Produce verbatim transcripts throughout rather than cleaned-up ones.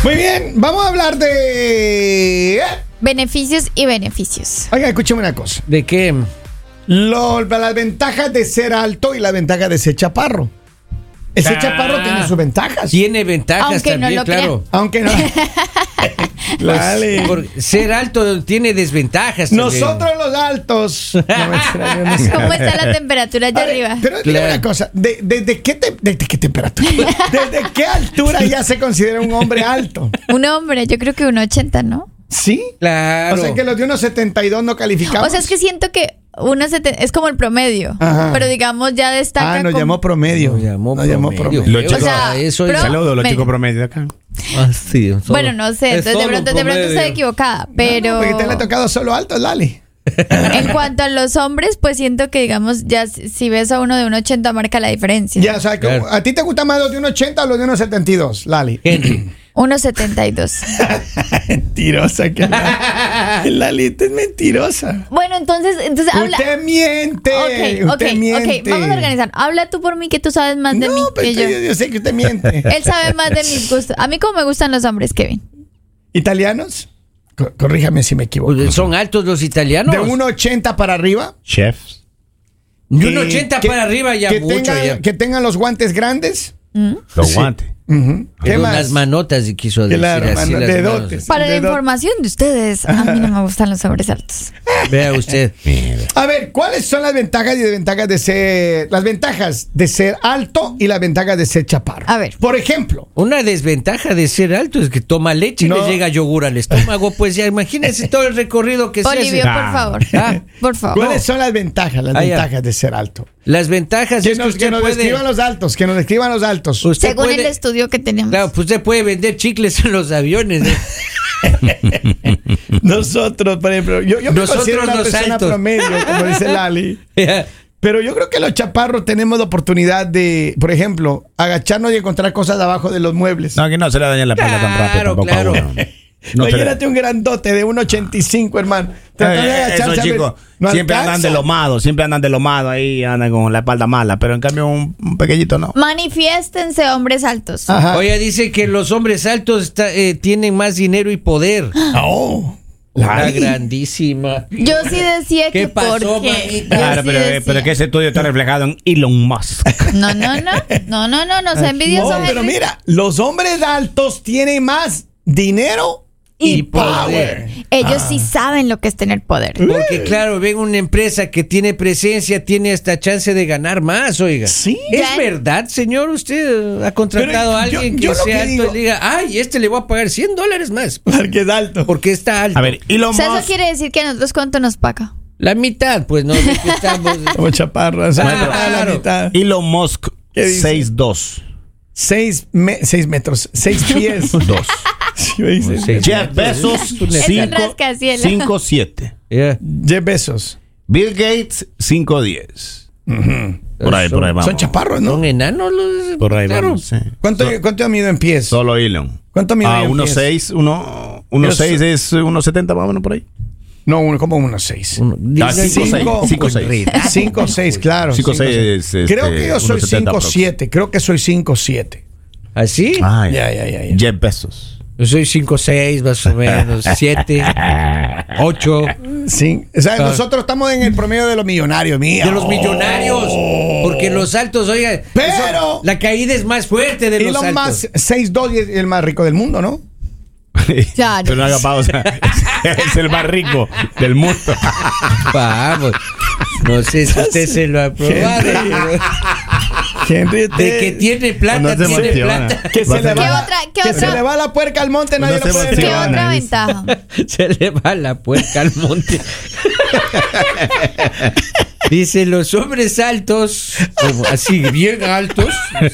Muy bien, vamos a hablar de... Beneficios y beneficios. Oiga, escúcheme una cosa. ¿De qué? Lo, las ventajas de ser alto y las ventajas de ser chaparro. Ese Ah. chaparro tiene sus ventajas. Tiene ventajas Aunque no también, lo claro. Aunque no. Dale. Por ser alto tiene desventajas también. Nosotros los altos. No, mentira, yo no sé. ¿Cómo está la temperatura allá A ver, arriba? pero dime Claro. una cosa, ¿de, de, de qué te- de- de qué temperatura? ¿Desde qué altura ya se considera un hombre alto? Un hombre, yo creo que un ochenta, ¿no? ¿Sí? Claro. O sea que los de unos setenta y dos no calificamos. O sea, es que siento que uno seten- es como el promedio. Ajá. Pero digamos, ya destaca. Ah, nos como- llamó promedio. Nos llamó Nos llamó promedio. promedio. Los O chicos, sea, eso pro- saludos, los me- chicos promedio de acá. Ah, sí, solo- Bueno, no sé, es entonces de solo pronto, un de pronto promedio. estoy equivocada. Pero Porque te le ha tocado solo alto, Lali. en cuanto a los hombres, pues siento que, digamos, ya si si ves a uno de un ochenta marca la diferencia. Ya, o sea, que- Claro. ¿a ti te gustan más los de un ochenta o los de unos setenta y dos, Lali? Henry. uno setenta y dos. Mentirosa, que Lali. Lali, usted es mentirosa. Bueno, entonces, entonces habla. Usted miente. Ok, ok, usted miente. ok, vamos a organizar. Habla tú por mí que tú sabes más de mí No, pero que yo. usted- yo. yo sé que usted miente. Él sabe más de mis gustos. A mí cómo me gustan los hombres, Kevin. ¿Italianos? Co- corríjame si me equivoco. ¿Son altos los italianos? De uno ochenta para arriba. Chefs. De un Eh, ochenta que- para arriba ya que mucho. tengan, ya. que tengan los guantes grandes. Los Sí. guantes. Ujú. ¿Qué Con más? las manotas, quiso decir. Claro, así, mano, las dedotes. manos. Para la De do- información de ustedes, a mí no me gustan los hombres altos. Vea usted. Mira. A ver, ¿cuáles son las ventajas y desventajas de ser... Las ventajas de ser alto y las ventajas de ser chaparro? A ver. Por ejemplo, Una desventaja de ser alto es que toma leche y No. le llega yogur al estómago. Pues ya imagínense todo el recorrido que se Olivio, hace. por favor. Ah. Por favor. ¿cuáles son las ventajas? Las Ah, ya. ventajas de ser alto. Las ventajas Que es que nos, usted que nos puede... describan los altos, que nos describan los altos. Usted Según puede- el estudio que tenemos. Claro, pues usted puede vender chicles en los aviones. ¿eh? Nosotros, por ejemplo, yo, yo me Nosotros considero una los persona altos. promedio, como dice Lali. Pero yo creo que los chaparros tenemos la oportunidad de, por ejemplo, agacharnos y encontrar cosas abajo de los muebles. No, que no se le daña la espalda tan rápido. Claro, tampoco a claro. uno. No se le- Imagínate un grandote de uno ochenta y cinco, hermano. Tratando de Eh, agacharse esos a ver, chicos no siempre alcanza. andan de lomado, siempre andan de lomado ahí, andan con la espalda mala, pero en cambio un, un pequeñito no. Manifiéstense, hombres altos. Ajá. Oye, dice que los hombres altos está- eh, tienen más dinero y poder. Oh, La Lali. Ah, grandísima. Yo sí decía ¿Qué que pasó, porque. mamita? yo Claro, sí pero, decía- pero que ese estudio está reflejado en Elon Musk. No, no, no. No, no, no, no sea envidioso. No, pero Henry. mira, los hombres altos tienen más dinero y, Y power. poder. Ellos sí saben lo que es tener poder. Porque claro, ven una empresa que tiene presencia, tiene hasta chance de ganar más, oiga. Sí. ¿Es Ya- verdad, señor? ¿Usted ha contratado Pero a yo- alguien yo que lo sea que alto digo- y le diga, ay, este le voy a pagar cien dólares más? Porque es alto. Porque está alto. A ver, Elon O sea, eso Musk. quiere decir que a nosotros cuánto nos paga. La mitad, pues no, de que estamos... Como chaparros. Claro. A la mitad. Elon Musk ¿Qué dice? seis dos. Seis, me- seis metros. Seis pies. dos. Sí, me dice. Seis. Jeff Bezos Es un rascacielos. cinco siete. Yeah. Jeff Bezos. Bill Gates cinco diez. Por ahí, por ahí vamos. Son chaparros, ¿no? Son enanos los... Por ahí claro. vamos. Sí. ¿Cuánto, ¿Cuánto ha mido en pies? Solo Elon. ¿Cuánto mide Ah, en uno pies? seis, uno, uno Yo seis so- es uno setenta más o menos por ahí. No, uno, como unos seis. Uno- Ah, cinco, seis, cinco, seis. Cinco, seis, claro. Cinco, cinco, seis, seis. este, Creo que yo soy uno setenta cinco, aprox. siete. Creo que soy cinco, siete. ¿Así? Ah, Ya, ya, ya, ya. Jeff Bezos. Yo soy cinco seis más o menos, siete, ocho. Sí. O sea, Ah. nosotros estamos en el promedio de los millonarios, mía. De los millonarios. Porque los altos, oiga, Pero- eso- la caída es más fuerte de los Elon altos. Musk, seis dos y es el más rico del mundo, ¿no? Claro. Pero no haga pausa. Es el más rico del mundo. Vamos. No sé si usted se lo ha probado. Henry, De usted- que tiene plata, No se tiene emociona. plata. que se le ¿Qué va, otra- qué que otra? se le va la puerca al monte, nadie No lo se puede ¿Qué emociona. negar. otra dice. ventaja? Se le va la puerca al monte. Dice, los hombres altos, como así bien altos.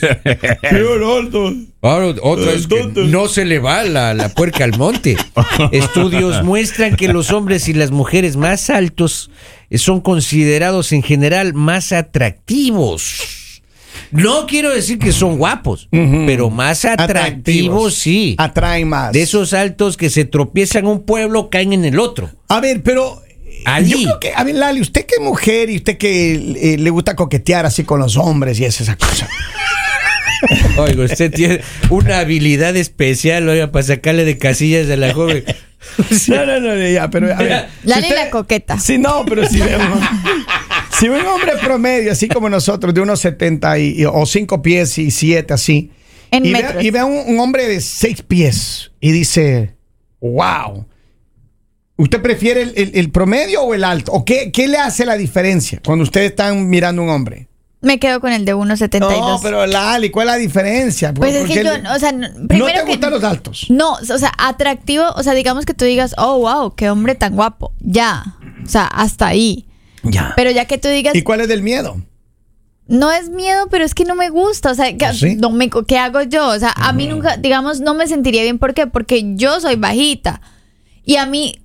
Ahora, otra es que no se le va la, la puerca al monte. Estudios muestran que los hombres y las mujeres más altos son considerados en general más atractivos. No quiero decir que son guapos, Ujú. pero más atractivos, sí. Atraen más. De esos altos que se tropiezan en un pueblo, caen en el otro. A ver, pero Allí. yo creo que, a ver, Lali, usted que es mujer y usted que eh, le gusta coquetear así con los hombres y es esa cosa. Oiga, usted tiene una habilidad especial, oiga, para sacarle de casillas a la joven. No, no, no, ya, pero a ver. Lali si usted- la coqueta. Sí, no, pero si vemos. Si un hombre promedio, así como nosotros, de unos setenta y, o cinco pies y siete, así. En y metros. Ve, y ve a un, un hombre de seis pies y dice, wow. ¿Usted prefiere el, el- el promedio o el alto? ¿O qué, qué le hace la diferencia cuando ustedes están mirando a un hombre? Me quedo con el de uno setenta y dos. No, pero Lali, ¿cuál es la diferencia? Pues es Porque que yo, el- o sea, no- ¿No primero te que- gustan los altos? No, o sea, atractivo, o sea, digamos que tú digas, oh, wow, qué hombre tan guapo. Ya, o sea, hasta ahí. Ya. Pero ya que tú digas, ¿Y cuál es del miedo? no es miedo, pero es que no me gusta, o sea, ¿qué, ¿Ah, sí? no me, ¿qué hago yo? O sea, a mí nunca, digamos, no me sentiría bien. ¿Por qué? Porque yo soy bajita. Y a mí,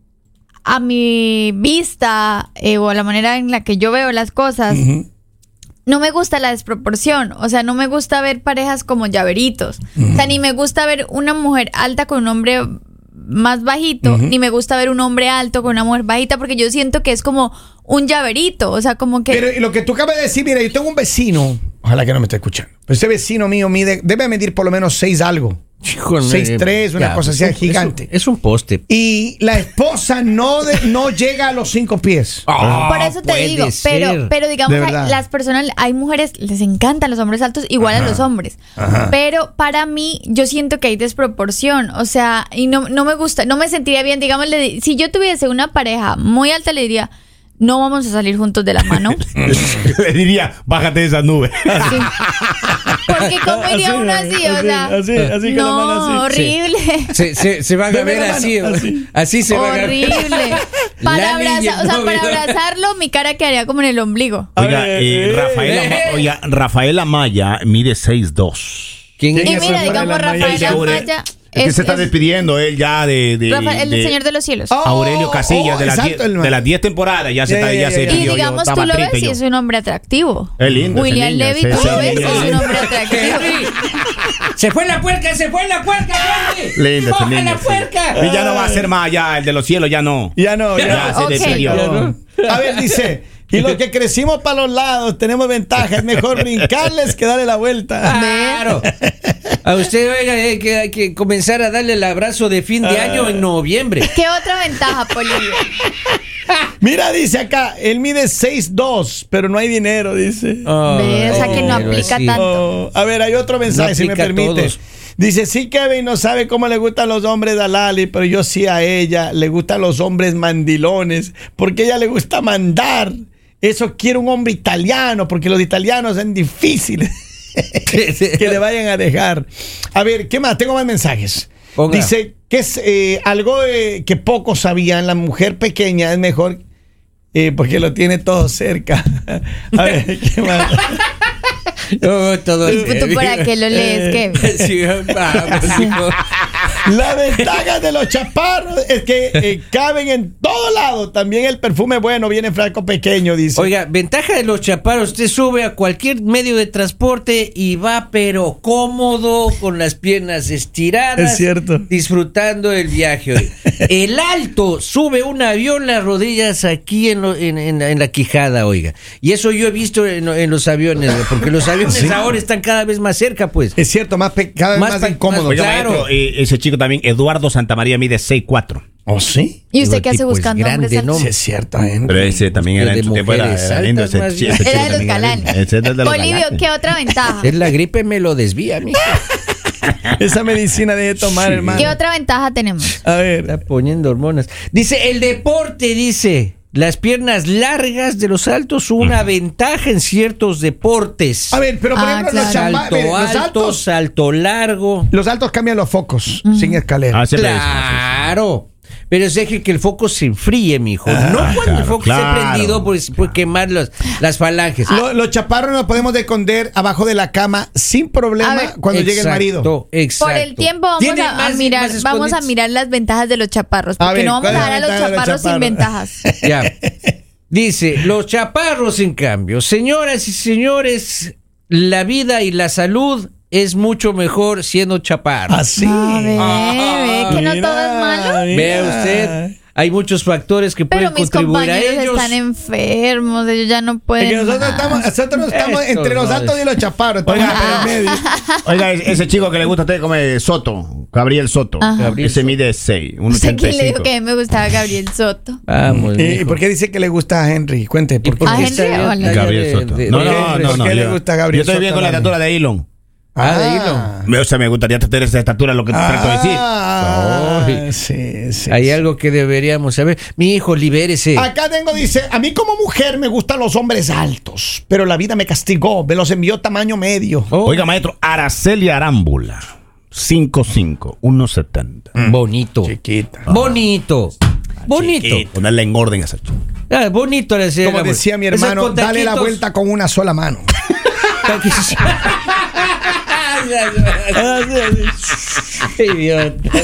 a mi vista, eh, o a la manera en la que yo veo las cosas, Ujú. no me gusta la desproporción. O sea, no me gusta ver parejas como llaveritos. O sea, ni me gusta ver una mujer alta con un hombre más bajito, ni me gusta ver un hombre alto con una mujer bajita, porque yo siento que es como un llaverito. O sea, como que... Pero lo que tú acabas de decir, mira, yo tengo un vecino, ojalá que no me esté escuchando, pero ese vecino mío mide, debe medir por lo menos seis algo. Híjole, seis tres, una ya, cosa es así un- gigante. Es un, es un poste. Y la esposa no, de- no llega a los cinco pies. Ah, Por eso te puede digo, ser. pero, pero digamos, De hay- verdad. las personas, hay mujeres, les encantan los hombres altos, igual a los hombres. Ajá. Pero para mí, yo siento que hay desproporción. O sea, y no, no me gusta, no me sentiría bien. Digamos, le di- si yo tuviese una pareja muy alta, le diría, no vamos a salir juntos de la mano. Le diría, bájate de esa nube. Sí. Porque ¿cómo iría uno así? O sea, así, así con la mano no, así. horrible. Se, se, se van a Deme ver la mano, así, así. así se van a ver. Horrible. Para, Lali y el abrazar, o sea, para novio. abrazarlo, mi cara quedaría como en el ombligo. Oiga, A ver, eh, eh, Rafael, eh. Ama- oiga, Rafael Amaya mide seis dos. ¿Quién Y es? ¿Quién es mira, Rafael digamos, Amaya? Rafael Seguro, eh. Amaya Es que es- se está es- despidiendo él ya de, de, Rafael, el de Señor de los Cielos. Oh, Aurelio Casillas oh, de, las exacto, diez, el- de las diez temporadas. Ya se, Ya, está, ya, ya ya, se ya. Y despidió, yo digamos, estaba tú lo ves triste y yo. es un hombre atractivo. Es lindo ese William niño, Levy, ese- tú ese lo ves y niño. es un hombre atractivo. Henry. Se fue la puerca, se fue la puerca, Henry. Lindo ese Coja niño, la sí. puerca. Y ya no va a ser más ya, el de los cielos ya no. Ya no, ya. Ya se Ok. despidió. Ya no. A ver, dice, y los que crecimos para los lados tenemos ventaja, es mejor brincarles que darle la vuelta. Claro. A usted, oiga, hay que, hay que comenzar a darle el abrazo de fin de año en noviembre. ¿Qué otra ventaja, Polivio? Mira, dice acá, él mide seis dos, pero no hay dinero, dice. Oh, Ve, o sea que no pero aplica sí. tanto. Oh, a ver, hay otro mensaje, No si me aplica a permite. todos. Dice, sí, Kevin no sabe cómo le gustan los hombres a Lali, pero yo sí a ella le gustan los hombres mandilones, porque a ella le gusta mandar. Eso quiere un hombre italiano, porque los italianos son difíciles que le vayan a dejar. A ver, ¿qué más? Tengo más mensajes. Ponga. Dice que es eh, algo eh, que pocos sabían, la mujer pequeña es mejor eh, porque lo tiene todo cerca. A ver, ¿qué más? Oh, todo ¿Y tú para qué lo lees, Kevin? Sí, vamos, hijo. La ventaja de los chaparros es que eh, caben en todo lado. También el perfume bueno viene en frasco pequeño, dice. Oiga, ventaja de los chaparros, usted sube a cualquier medio de transporte y va pero cómodo, con las piernas estiradas. Es cierto. Disfrutando el viaje. Oiga. El alto sube un avión, las rodillas aquí en, lo- en, en la- en la quijada, oiga. Y eso yo he visto en, en los aviones, porque los aviones Sí. ahora están cada vez más cerca, pues. Es cierto, más pe- cada vez Más más, pa- incómodo. más- Oiga, Claro. maestro, eh, ese chico también, Eduardo Santamaría, mide seis cuatro. ¿Oh, sí? ¿Y usted Digo, qué hace tipo, es buscando grande, hombres ¿no? altos? Sí, es cierto, ¿eh? Pero ese también era De en su tiempo, era, mujeres era lindo ese, altas, ese más chico bien. Era de los también galanes. lindo. Ese es de los Polivio, galanes. ¿qué otra ventaja? Es la gripe me lo desvía, mijo. Esa medicina debe tomar, Sí. hermano. ¿Qué otra ventaja tenemos? A ver. Está poniendo hormonas. Dice, el deporte, dice, las piernas largas de los altos son una ventaja en ciertos deportes. A ver, pero por Ah, ejemplo, los, claro. chapa- Salto mire, los alto, altos. salto largo. Los altos cambian los focos sin escalera. Ah, siempre es- Claro. Pero es deje que el foco se enfríe, mijo. Ah, no cuando el claro, foco claro. esté prendido, pues puede quemar las, las falanges. Lo- los chaparros nos podemos esconder abajo de la cama sin A problema ver. cuando llegue el marido. Exacto, exacto. Por el tiempo vamos Tiene a, a más- mirar, más vamos a escondites. mirar las ventajas de los chaparros, A porque ver, no vamos a ¿cuál es la dejar a los ventaja de los chaparros sin chaparros? ventajas. Ya. Dice, los chaparros, en cambio, señoras y señores, la vida y la salud es mucho mejor siendo chaparro. Así. A ver, ve que no Mira, todo es malo. mira. Vea usted. hay muchos factores que Pero pueden mis contribuir a compañeros ellos. están enfermos, ellos ya no pueden. Es que nosotros más. estamos, nosotros estamos Esto entre los no altos es. y los chaparros. Estamos Oiga, en el medio. Oiga, ese chico que le gusta a usted come Soto, Gabriel Soto. Ajá. Gabriel Ese Soto. mide seis, uno No sé ochenta y quién le dijo cinco. que a mí me gustaba Gabriel Soto. Vamos, ¿Y, y mijo. por qué dice que le gusta a Henry? Cuente. ¿por ¿Y qué? por ¿A qué Henry está o a bien la- Gabriel de- Soto. de- No, de- no, de- no, ¿Por no. qué le yo- gusta Gabriel Yo estoy bien Soto, con la Lalo? estatura de Elon. Ah, de hilo. O sea, me gustaría tener esa estatura, lo que trato de decir. Ah, Ay. sí, sí. Hay sí. algo que deberíamos saber. Mi hijo, libérese. Acá tengo, dice, a mí como mujer me gustan los hombres altos, pero la vida me castigó, me los envió tamaño medio. Oh, Oiga, maestro, Araceli Arámbula, cinco cinco, uno setenta. bonito. Chiquita. Bonito. Bonito. Ponerle en orden a esa chica. Ah, bonito era ese. Como decía mi hermano, dale la vuelta con una sola mano. Idiota.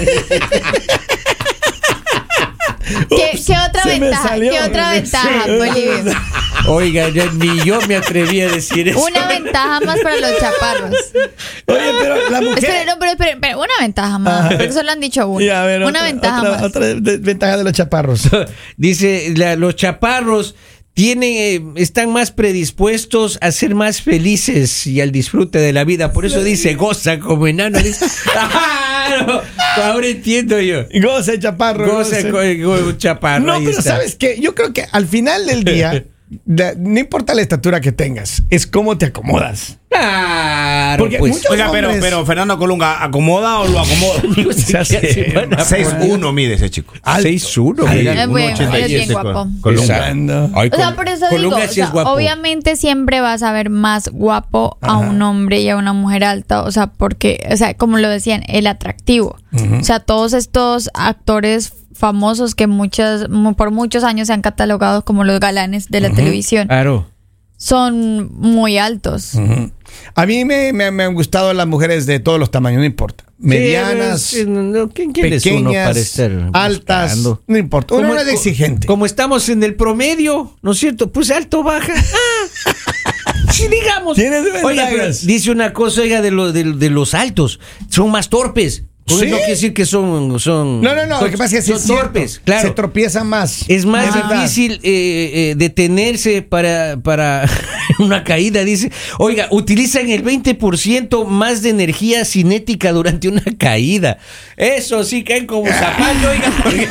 ¿Qué, qué otra se me ventaja? salió. ¿Qué otra ventaja, Sí. Bolivia? Oiga, ya ni yo me atreví a decir eso. Una ventaja más para los chaparros. Oye, pero la mujer... Espera, no, pero, pero, pero una ventaja más. Porque solo han dicho una. Y a ver, una otra, ventaja otra, más. otra de- ventaja de los chaparros. Dice, la- los chaparros tienen, eh, están más predispuestos a ser más felices y al disfrute de la vida. Por eso dice, goza como enano. Dice, ¡claro! Ahora entiendo yo. Goce, chaparro. Goza goce. con con un chaparro. No, ahí pero está. ¿sabes qué? Yo creo que al final del día, la- no importa la estatura que tengas, es cómo te acomodas. Claro, Porque pues. muchos- Oiga, pero, hombres- pero Fernando Colunga, ¿acomoda o lo acomoda? seis uno mide ese chico. seis uno. Ay, mira. Es bueno, uno ochenta y es bien siete, guapo. Colunga. Exacto. Ay, O sea, Col- por eso digo, Colunga o sí sea, es guapo. obviamente siempre vas a ver más guapo a Ajá. un hombre y a una mujer alta, o sea, porque, o sea, como lo decían, el atractivo. O sea, todos estos actores famosos que muchas, mu- por muchos años se han catalogado como los galanes de la televisión, Claro. son muy altos. Ujú. A mí me, me- me han gustado las mujeres de todos los tamaños, no importa. Medianas, Sí, sí, no, ¿quién, quién es uno pequeñas, para estar altas, buscando? no importa. Uno Como- no es exigente. Como estamos en el promedio, ¿no es cierto? Pues alto, baja. Ah, sí, digamos. Tienes Oiga, pero ventajas. dice una cosa, oiga, de, lo- de, de los altos. Son más torpes. Con ¿Sí? eso no quiere decir que son. son No, no, no. son- Lo que pasa es que sí son es cierto. torpes, claro. Se tropiezan más. Es más verdad. difícil eh, eh, detenerse para, para una caída, dice. Oiga, utilizan el veinte por ciento más de energía cinética durante una caída. Eso sí, caen como zapato, oiga, porque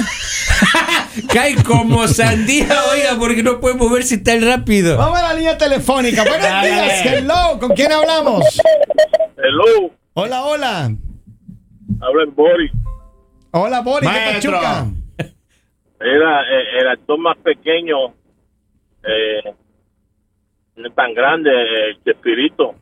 caen como sandía, oiga, porque no pueden moverse tan rápido. Vamos a la línea telefónica. Buenos días, hello. ¿Con quién hablamos? Hello, Hola, hola. habla en Boris. Hola, Boris de Maestro. Pachuca. Era eh, el actor más pequeño, eh, no es tan grande, eh, Chespirito.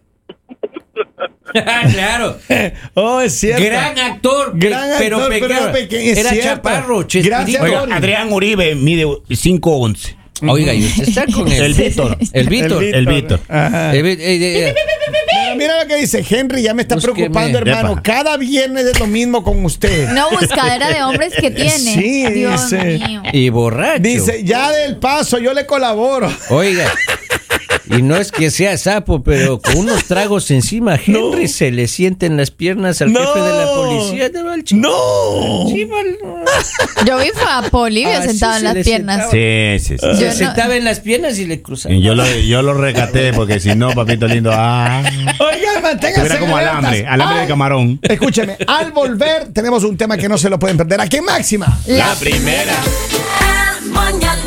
Claro. Oh, es cierto. Gran actor, Gran pero actor, pero pequeño. era pequeño, es Era cierto. chaparro, Gracias, Chespirito. Oiga, Boris. Adrián Uribe mide cinco once. Oiga, y usted está con el, El Víctor. El Víctor. El Víctor. Ajá. El Vi- eh, eh, Mira, mira lo que dice Henry, ya me está Búsqueme. preocupando, hermano. Epa. Cada viernes es lo mismo con usted. No, buscadera de hombres que tiene. Sí, Dios dice. mío. y borracho. Dice, ya del paso, yo le colaboro. Oiga, y no es que sea sapo, pero con unos tragos encima, Henry No. se le sienten las piernas al No. jefe de la policía. ¿No? Al chico. No. Sí, mal- Yo vi fue a Polivio Ah, sentado sí, en se las le piernas. sentaba. Sí, sí, sí. Yo Se no- sentaba en las piernas y le cruzaba. Y yo lo, yo lo rescaté porque si no, papito lindo, ah, Oigan, manténganse estuviera como alertas. alambre, alambre Ay, de camarón. Escúcheme, al volver tenemos un tema que no se lo pueden perder. Aquí en Máxima. La primera. El mañanero